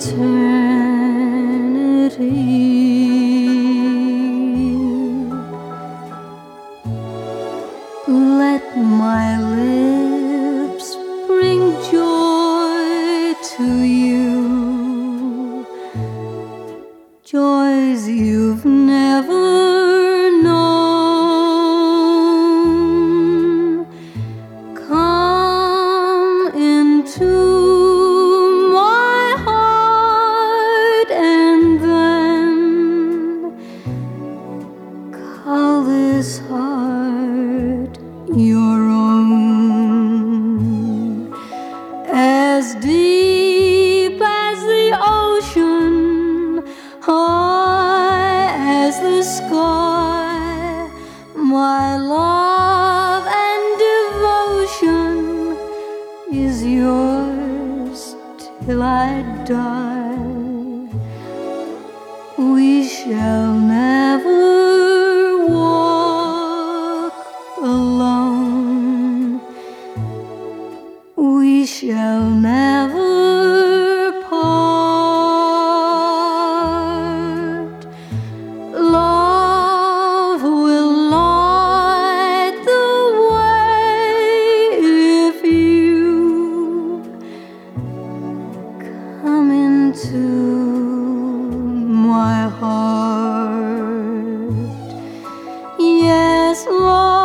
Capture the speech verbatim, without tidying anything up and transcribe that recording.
Let my lips bring joy to you, joys you've never known. Come into my heart and then call this heart your own. As deep as the ocean, high as the sky, my love and devotion is yours till I die. We shall never walk alone, we shall never part. Love will light the way if you come into my heart. Yes, love